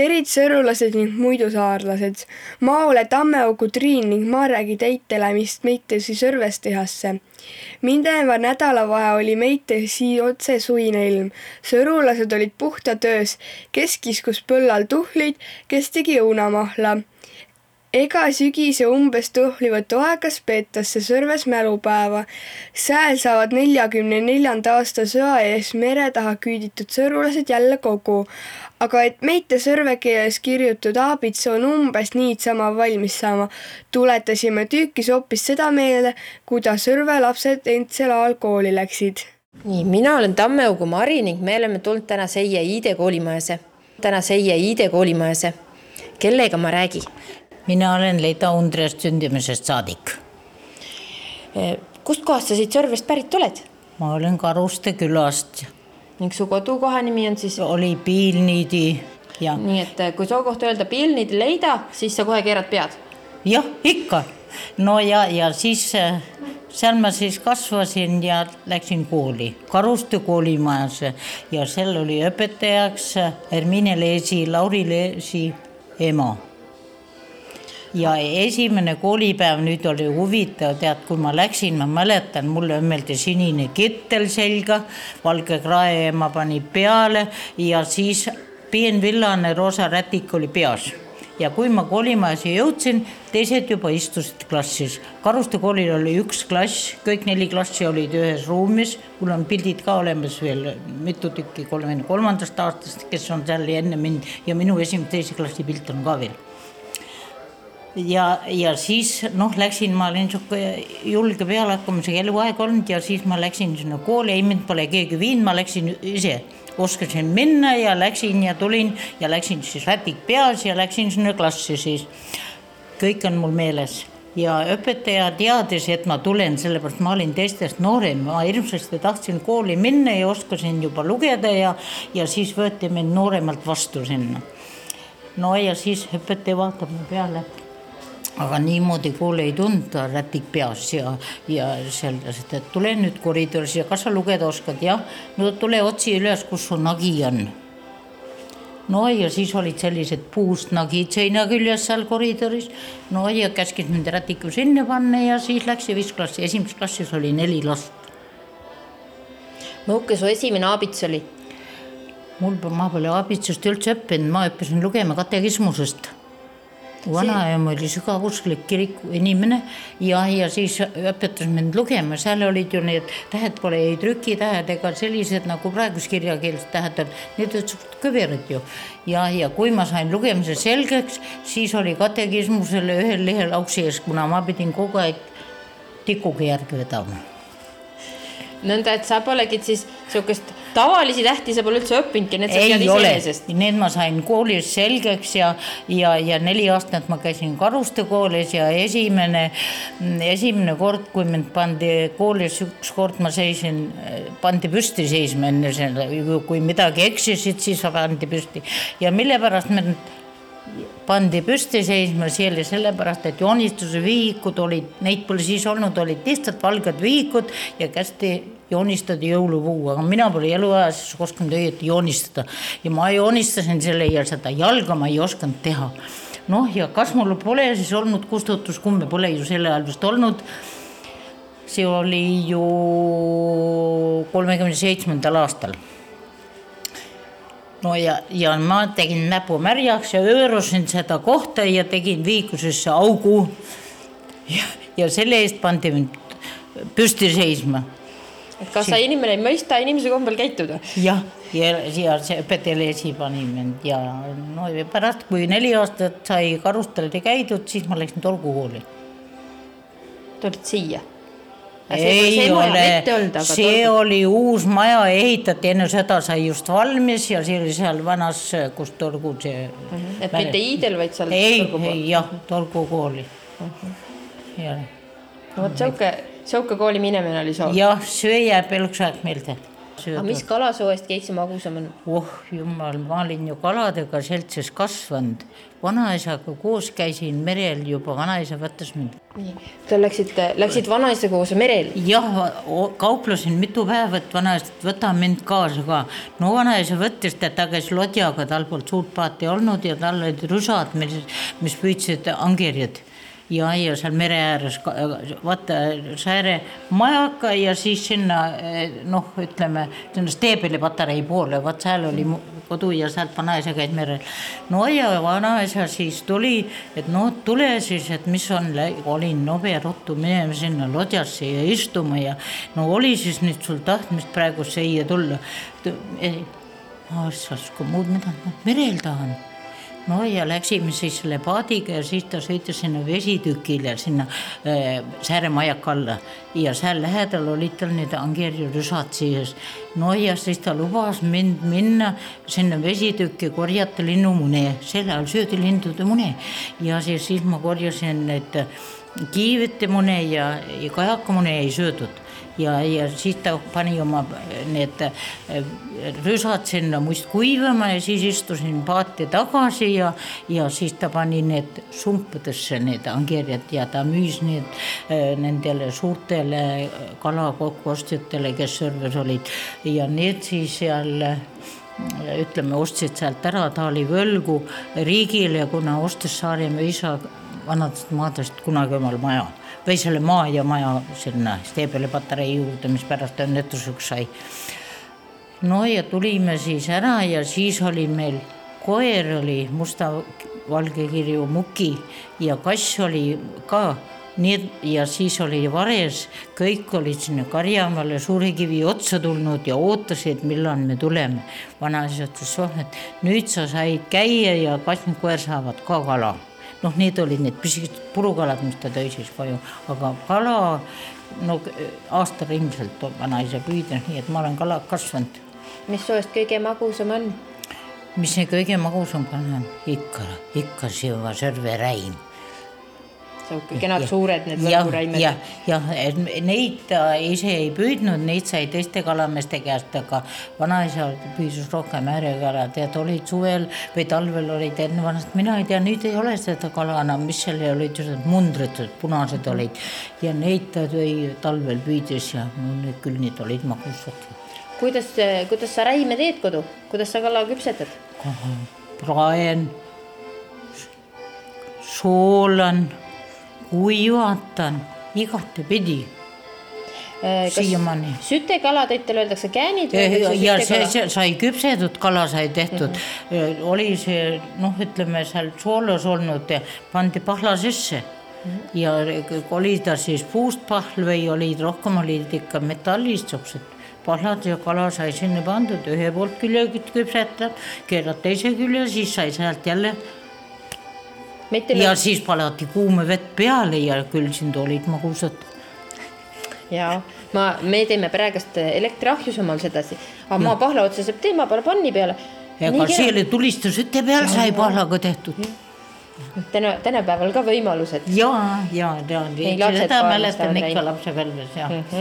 Terid sõrulased ning muidu saarlased. Maole Tammeaugu Triin ning Maregi teitelemist meitesi Sõrvestehasse. Mindeva nädalavahe oli meitesi otse suine ilm. Sõrulased olid puhta töös, kes kiskus põllal tuhleid, kes tegi õunamahla. Ega sügise umbes tuhlivõtu aegas peetasse Sõrves mälupäeva. Sääl saavad 44. aasta sõa ees mere taha küüditud sõrulased jälle kogu. Aga et meite sõrve keeles kirjutud aabits on umbes niitsama valmis saama, tuletasime tüükis hoopis seda meelde, kuidas Sõrve lapsed endsel ajal kooli läksid. Nii, mina olen Tammeaugu Mari ning me oleme tulnud täna Seie ID koolimajasse. Kellega ma räägi? Mina olen Leida Undreast sündimisest saadik. Kust kohast sa siit Sõrvest pärit oled? Ma olen Karuste külast. Ning su kodukoha nimi on siis? Oli Piilniidi. Ja. Nii, et kui soo kohta öelda Piilniidi Leida, siis sa kohe keerad pead? Jah, ikka. No ja siis seal ma siis kasvasin ja läksin kooli. Karuste koolimajasse ja seal oli õpetajaks Hermine Leesi, Lauri Leesi ema. Ja esimene koolipäev nüüd oli huvitav, tead, kui ma läksin, ma mäletan, mulle õmmeldi sinine kittel selga, valge krae ma pani peale ja siis peenvillane roosa rätik oli peas. Ja kui ma koolimajas jõudsin, teised juba istusid klassis. Karuste koolil oli üks klass, kõik 4 klassi olid ühes ruumis, mul on pildid ka olemas veel mitu tükki 33. aastast, kes on seal enne mind ja minu esimene teise klassi pilt on ka veel. Ja siis läksin, ma olin julge pealehakkamusega eluaeg olnud ja siis ma läksin sinna kooli, ei mind pole keegi viinud, ma läksin ise, oskasin minna ja läksin ja tulin ja läksin siis rätik peas ja läksin sinna klassi siis. Kõik on mul meeles ja õpetaja teadis, et ma tulen, sellepärast ma olin teistest noorem, ma hirmsasti tahtsin kooli minna ja oskasin juba lugeda ja siis võeti mind nooremalt vastu sinna. No ja siis õpetaja vaatab mu peale. Aga niimoodi kooli ei tunda rätik peas ja selles, et tule nüüd koridoris ja kas sa lugeda oskad? Jah, no tule otsi üles, kus su nagi on. No ja siis olid sellised puust nagid seina küljes seal koridoris. No ja käskis mind rätiku sinna panna ja siis läks 5 klassi. Esimeses klassis oli 4 last. Mõuke su esimene aabits oli? Ma pole aabitsust üldse õppinud, ma õppisin lugema katekismusest. Vanaema oli sügavusklik kiriku inimene ja siis õpetas mind lugema, seal olid ju need tähed pole ei trükitähed ega sellised nagu praegus kirjakeelsed tähed, need olid kõverad ju. Ja kui ma sain lugemise selgeks, siis oli katekismusele ühel lehel auksi ees, kuna ma pidin kogu aeg tikuga järgi vedama. Nõnda, et sa polegid siis sellist tavalisi tähti sa pole üldse õppinudki, need sa tead iseenesest? Need ma sain koolis selgeks ja 4 aastat ma käisin Karuste koolis ja esimene kord, kui mind pandi koolis, üks kord ma pandi püsti seisma enne selle, kui midagi eksisid, siis pandi püsti. Ja mille pärast me pandi püsti seisma selle sellepärast, et joonistuse vihikud olid, neid pole siis olnud, olid lihtsalt valged vihikud ja kästi joonistada jõulupuu, aga mina pole eluajas osanud õieti joonistada ja ma joonistasin selle ja seda jalga ma ei osanud teha. Ja kas mul pole siis olnud kustutuskumme, pole ju selle ajal vist olnud, see oli ju 37. aastal. No ja ma tegin näpu märjaks ja öörusin seda kohta ja tegin viikusesse augu ja selle eest pandi mind püsti seisma. Et kas sa inimene ei mõista inimese kombel käituda? Jah, ja see õpetaja pani mind ja pärast kui 4 aastat sai Karusteldi käidud, siis ma läksin Torgu kooli. Tulid siia? Ei ole, see oli uus maja, ehitati enne seda sai just valmis ja see oli seal vanas, kus Torgu see... Et mitte Iidel, vaid seal Torgu kooli? Jah, Torgu kooli. Võt sõuke kooli minemine oli soo? Jah, see jääb eluks aeg meelde. Aga mis kalasooest kõige magusam on? Jumal, ma olin ju kaladega seltsis kasvanud. Vanaisaga koos käisin merel juba, vanaisa võttas mind. Te läksid vanaisa koos merel? Jah, kauplesin mitu päeva, et vanaisa võta mind kaasa ka. No vanaisa võttis, ta käis lodjaga, tal poolt suurt paati olnud ja tal olid rüsad, mis püüdsid angerjad. Ja seal mere ääres, vaata sääre majaka ja siis sinna, ütleme, Steebeli patarei poole, vaat seal oli kodu ja sealt vanaisa käid merel. No ja vanaisa siis tuli, et tule siis, et mis on, olin noberuttu minema sinna lodjasse ja istuma ja oli siis nüüd sul tahtmist praegu siia tulla. Kui muud mida merel tahan. No ja läksime siis selle paadiga ja siis ta sõitis sinna vesitükile, sinna sääremajak alla ja seal lähedal olid tal need angerjurüsad siis. No ja siis ta lubas mind minna sinna vesitükki korjata linnumune, selle all söödi lindude mune ja siis ma korjasin need kiivite mune ja kajakamune ei söödud. Ja siis ta pani oma need rüsad sinna muist kuivama ja siis istusin paati tagasi ja siis ta pani need sumpudesse need angerjad ja ta müüs nendele suurtele kalakokkuostjatele, kes Sõrves olid ja need siis seal ütleme, ostsid sealt ära, ta oli võlgu riigile, kuna ostis Saaremaa isa vanadest maadest kunagi omal maja või selle maa ja maja sinna Steebeli patarei juurde, mis pärast õnnetuseks sai. No ja tulime siis ära ja siis oli meil koer oli musta valge kirju Muki ja kass oli ka nii, ja siis oli vares, kõik olid sinna Karjamaale Suurekivi otsa tulnud ja ootasid, millal me tuleme. Vanaisa ütles, et nüüd sa said käia ja kass ja koer saavad ka kala. Need olid need pisikesed purukalad, mis ta tõi siis koju, aga kala aasta ringselt vanaisa püüdnud, nii et ma olen kala kasvanud. Mis soost kõige magusam on? Mis see kõige magusam on? Ikka siuva Sõrve räim. Kenad suured need võrguraimed. Ja neid ta ise ei püüdnud, neid sai teiste kalameeste käest, aga vanaisa püüdus rohkem äärekalad ja olid suvel või talvel olid enne vanast, mina ei tea, nüüd ei ole seda kala enam, mis selle olid mundrid, punased olid ja neid ta tõi talvel püüdis ja küll need olid magusad. Kuidas sa räime teed kodu? Kuidas sa kala küpsetad? Praen, soolan, kuivatan, igate pidi. Siiamaani. Sütekala teitele öeldakse käänid? Ja see sai küpsetud kala sai tehtud. Oli see, ütleme, seal soolos olnud ja pandi pahla sisse. Ja oli ta siis puust pahl või olid rohkem olid ikka metallist pahlad ja kala sai sinna pandud, ühe poolt külje küpsetab, keerad teise külje, siis sai sealt jälle ja siis palati kuume vett peale ja küll siin olid magusad. Ja me teeme praegust elektriahjus omal sedasi, aga ma pahla otsa saab teema peale panni peale. Ega selle tulistusüte peal sai pahlaga tehtud. Tänapäeval ka võimalused. Ja, seda mäletan ikka lapse pelves.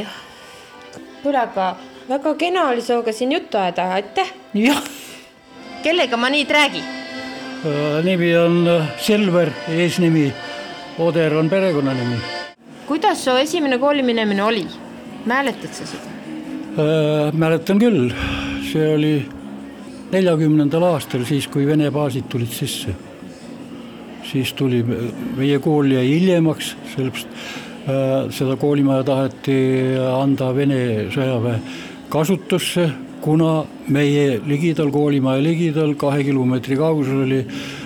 Kuule, aga väga kena oli sooga siin juttu aeda, aitäh. Kellega ma nii räägi? Nimi on Selver, eesnimi, Oder on perekonnanimi. Kuidas su esimene kooliminemine oli? Mäletad sa seda? Mäletan küll, see oli 40. aastal, siis kui Vene baasid tulid sisse. Siis tuli meie kool jäi hiljemaks, sellepärast seda koolimaja taheti anda Vene sõjaväe kasutusse, kuna meie ligidal, koolimaja ligidal 2 kilomeetri kaugusel oli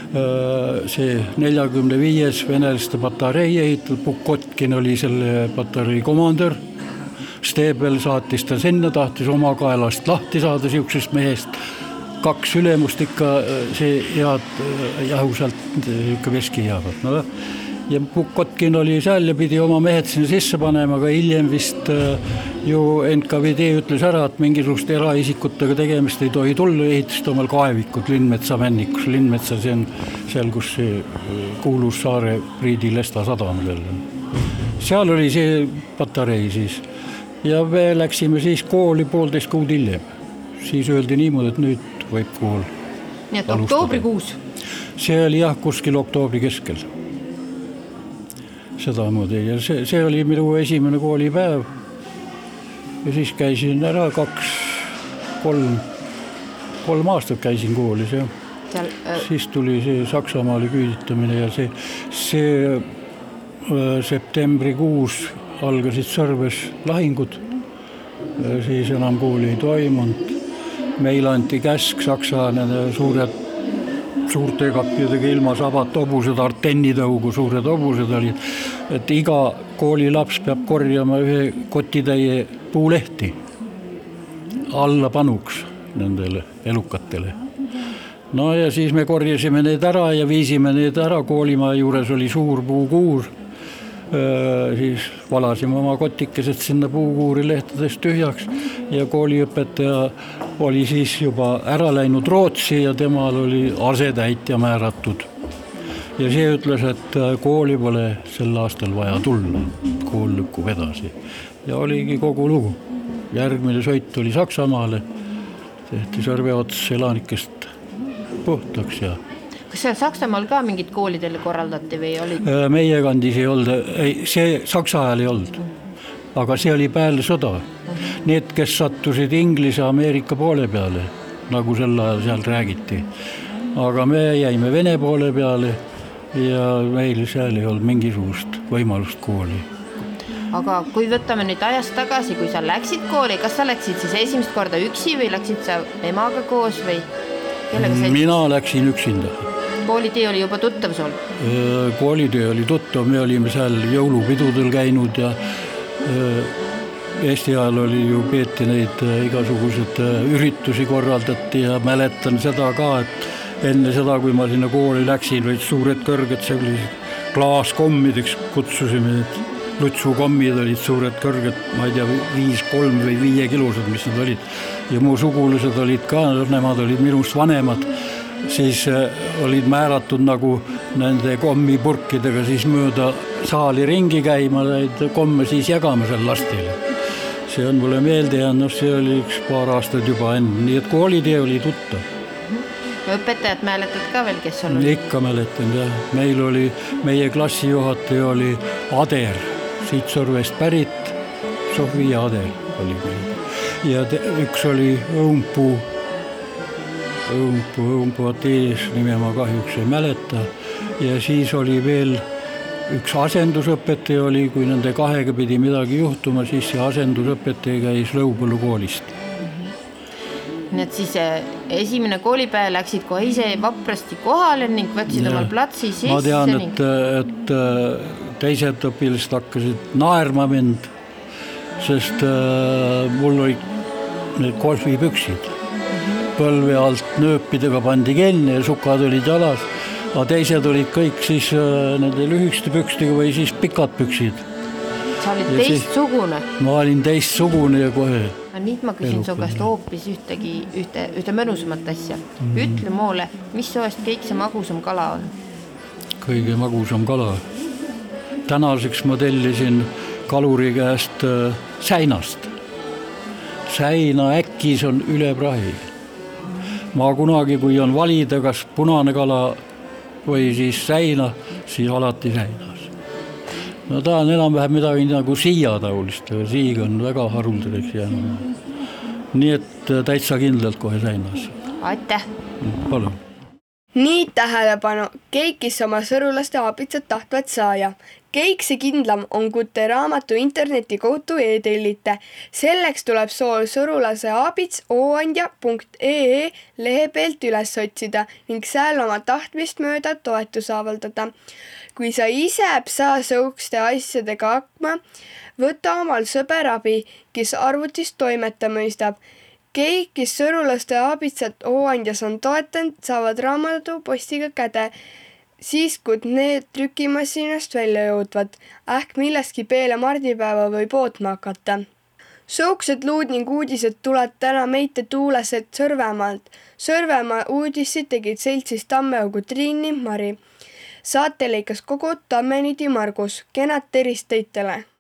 see 45. venelaste patarei ehitud, Pukotkin oli selle patarei komandör, Steebel saatis ta sinna, tahtis oma kaelast lahti saada siuksest mehest, 2 ülemust ikka see head jahu sealt veski jäävad. Ja Pukotkin oli seal ja pidi oma mehed sinna sisse panema, aga hiljem vist ju NKVD ütles ära, et mingisugust eraisikutega tegemist ei tohi tulla, ehitist omal kaevikud Linnmetsa männikus. Linnmetsa, see on seal, kus see kuulus Saare Priidi Lesta sadam. Seal oli see patarei siis. ja me läksime siis kooli 1,5 kuud hiljem. Siis öeldi niimoodi, et nüüd võib kool nii et alustada. oktoobrikuus? See oli jah, kuskil oktoobri keskel. Sedamoodi ja see oli minu esimene koolipäev. Ja siis käisin ära 3 aastat käisin koolis ja siis tuli see Saksamaale küüditamine ja see septembrikuus algasid Sõrves lahingud. Siis enam kooli ei toimunud. Meil anti käsk Saksa suurte kappidega ilma sabat hobused, artennitõugu suured hobused olid, et iga koolilaps peab korjama ühe kotitäie puulehti alla panuks nendele elukatele. No ja siis me korjasime need ära ja viisime need ära. Koolimaa juures oli suur puukuur. Siis valasime oma kotikesed sinna puukuuri lehtedest tühjaks ja kooliõpetaja oli siis juba ära läinud Rootsi ja temal oli asetäitja määratud. Ja see ütles, et kooli pole sel aastal vaja tulla, kool lükkub edasi. Ja oligi kogu lugu. Järgmine sõit oli Saksamaale, tehti Sõrve ots elanikest puhtaks ja kas seal Saksamaal ka mingid koolidele korraldati või olid? Meie kandis ei olnud, see Saksa ajal ei olnud, aga see oli peale sõda. Need, kes sattusid Inglise Ameerika poole peale, nagu sel ajal seal räägiti. Aga me jäime Vene poole peale ja meil seal ei olnud mingisugust võimalust kooli. Aga kui võtame nüüd ajast tagasi, kui sa läksid kooli, kas sa läksid siis esimest korda üksi või läksid sa emaga koos või kellega sa? Mina läksin üksinda. Koolitee oli juba tuttav sul? Koolitee oli tuttav, me olime seal jõulupidudel käinud ja Eesti ajal oli ju peeti neid igasugused üritusi korraldati ja mäletan seda ka, et enne seda, kui ma sinna kooli läksin, olid suured kõrged, see oli klaaskommideks kutsusime, lutsukommid olid suured kõrged, ma ei tea, 5-3 või 5 kilosed, mis need olid. Ja mu sugulused olid ka, nemad olid minust vanemad, siis olid määratud nagu nende kommipurkidega siis mööda saali ringi käima, neid komme siis jagama seal lastele. See on mulle meelde jäänud, see oli üks paar aastat juba enne, nii et koolitee oli tuttav. Õpetajad mäletad ka veel, kes sul oli? Ikka mäletan, jah. Meil oli, meie klassijuhataja oli Ader, siit Sõrvest pärit, Sofia Ader oli meil. Ja üks oli Õumpuu Atees, nime ma kahjuks ei mäleta. Ja siis oli veel üks asendusõpetaja oli, kui nende kahega pidi midagi juhtuma, siis see asendusõpetaja käis Lõupõllu koolist. Nii et siis esimene koolipäev läksid kohe ise vaprasti kohale ning võtsid omal platsi sisse. Ma tean, et teised õpilased hakkasid naerma mind, sest mul olid need golfipüksid. Põlve alt nööpidega pandi kinni ja sukad olid jalas, aga teised olid kõik siis nende lühikeste pükstega või siis pikad püksid. Sa olid teistsugune? Ma olin teistsugune ja kohe. Nüüd ma küsin su käest hoopis ühte mõnusamat asja. Ütle mulle, mis soost kõige magusam kala on? Kõige magusam kala? Tänaseks ma tellisin kaluri käest säinast. Säina äkis on üle prahi. Ma kunagi, kui on valida, kas punane kala või siis säina, siis alati säinas. No ta on enam-vähem midagi nagu siiataulist, aga siig on väga haruldaseks jäänud. Nii et täitsa kindlalt kohe säinas. Aitäh! Palun! Nii tähelepanu, keikis oma sõrulaste aabitsat tahtvad saaja. Keiksi kindlam on kute raamatu interneti kaudu e-tellite. Selleks tuleb sool sõrulase aabits ooandja.ee lehe pealt üles otsida ning seal oma tahtmist mööda toetus avaldada. Kui sa ise saa sõukste asjadega hakkma, võta omal sõber abi, kes arvutist toimeta mõistab. Keikis sõrulaste aabitsat ooandjas on toetanud, saavad raamatu postiga käde. Siis, kui need trükimasinast välja jõudvad, ähk millestki peale mardipäeva võib ootma hakata. Sõuksed luud ning uudised tuled täna meite tuulased Sõrvemaalt. Sõrvemaa uudised tegid seltsis Tammeaugu Triin ning Mari. Saate lõikas kogu Tammenidi Margus. Kenad terist teitele!